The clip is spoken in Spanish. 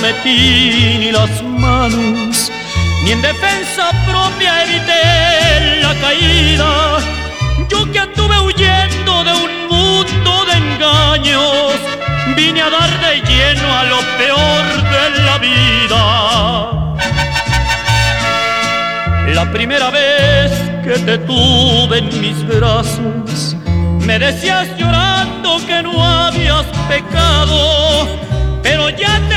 metí ni las manos, ni en defensa propia evité la caída. Yo que anduve huyendo de un mundo de engaños, vine a dar de lleno a lo peor de la vida. La primera vez que te tuve en mis brazos, me decías llorando que no habías pecado, pero ya te